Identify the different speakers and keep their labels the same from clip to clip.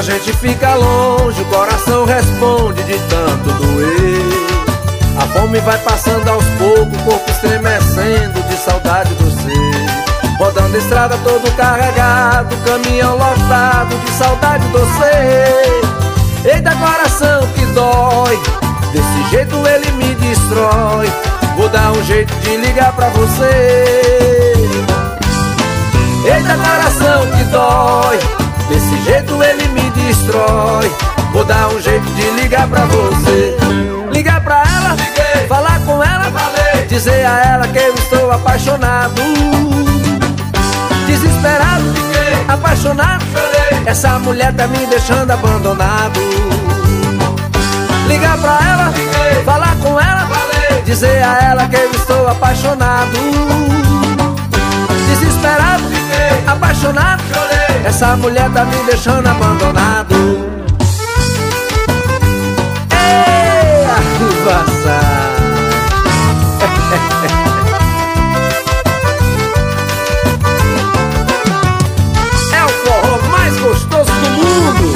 Speaker 1: gente fica longe, o coração responde de tanto doer. A fome vai passando aos poucos, o corpo estremecendo de saudade do ser. Rodando a estrada todo carregado, caminhão lotado de saudade do ser. Eita, coração que dói, desse jeito ele me destrói. Vou dar um jeito de ligar pra você. Eita, coração que dói, desse jeito ele me destrói. Vou dar um jeito de ligar pra você. Ligar pra ela, liguei. Falar com ela, falei. Dizer a ela que eu estou apaixonado. Desesperado, liguei. Apaixonado, chorei. Essa mulher tá me deixando abandonado. Ligar pra ela, liguei. Falar com ela, falei. Dizer a ela que eu estou apaixonado. Desesperado, liguei. Apaixonado, chorei. Essa mulher tá me deixando abandonado. Ei, Arquivaçar. É o forró mais gostoso do mundo.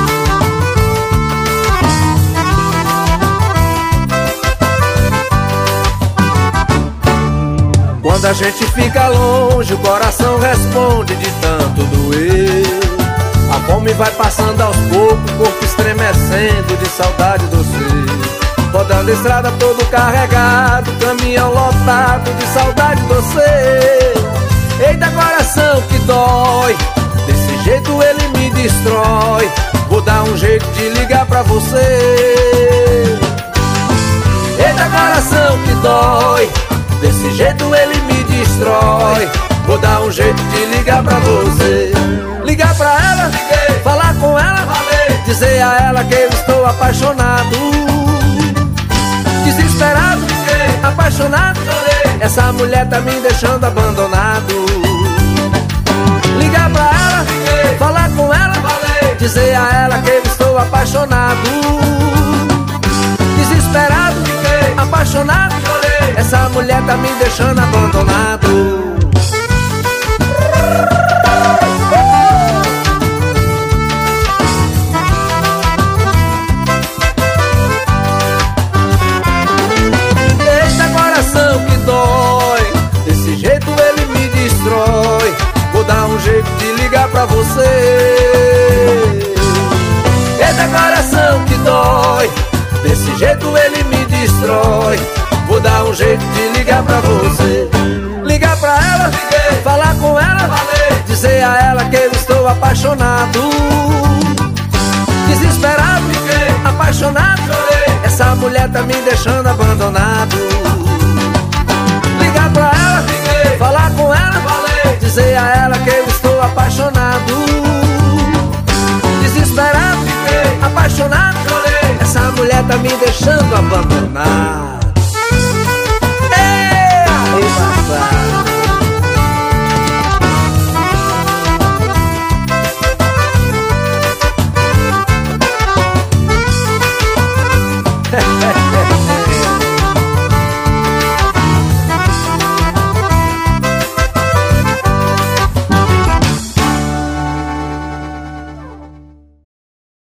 Speaker 1: Quando a gente fica longe, o coração responde de tanto doer. A fome vai passando aos poucos, o corpo estremecendo de saudade do ser. Rodando a estrada todo carregado, caminhão lotado de saudade do ser. Eita, coração que dói, desse jeito ele me destrói. Vou dar um jeito de ligar pra você. Eita, coração que dói, desse jeito ele me destrói. Vou dar um jeito de ligar pra você. Ligar pra ela, liguei. Falar com ela, falei. Dizer a ela que eu estou apaixonado. Desesperado, liguei. Apaixonado, chorei. Essa mulher tá me deixando abandonado. Ligar pra ela, liguei. Falar com ela, falei. Dizer a ela que eu estou apaixonado. Desesperado, liguei. Apaixonado, chorei. Essa mulher tá me deixando abandonado. Eita, coração que dói, desse jeito ele me destrói. Vou dar um jeito de ligar pra você. Eita, coração que dói, desse jeito ele me destrói. Vou dar um jeito de ligar pra você. Ligar pra ela, liguei. Falar com ela, falei. Dizer a ela que eu estou apaixonado. Desesperado, liguei. Apaixonado, chorei. Essa mulher tá me deixando abandonado. Ligar pra ela, liguei. Falar com ela, falei. Dizer a ela que eu estou apaixonado. Desesperado, liguei. Apaixonado, chorei. Essa mulher tá me deixando abandonado.